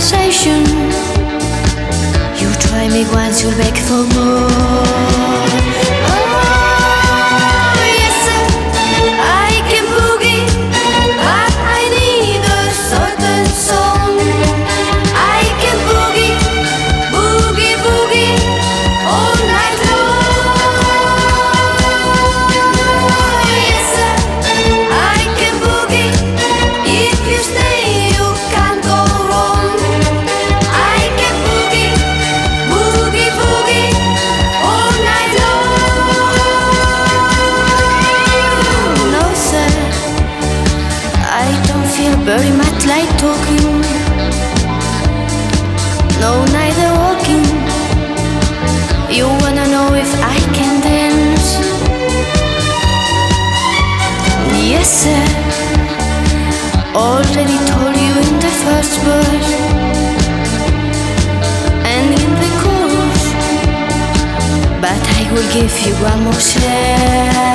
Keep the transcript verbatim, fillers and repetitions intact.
conversation. You try me once, you'll beg for more. Oh, yes, sir, I can boogie, but I need a certain song. I can boogie, boogie, boogie all night long. Yes, sir, I can boogie. If you stay, you can't go wrong. I can boogie, boogie, boogie all night long. No, sir, I don't feel very much like talking. No, neither walking. You wanna know if I can dance? Yes, sir, already told you in the first verse and in the chorus, but I will give you one more chance.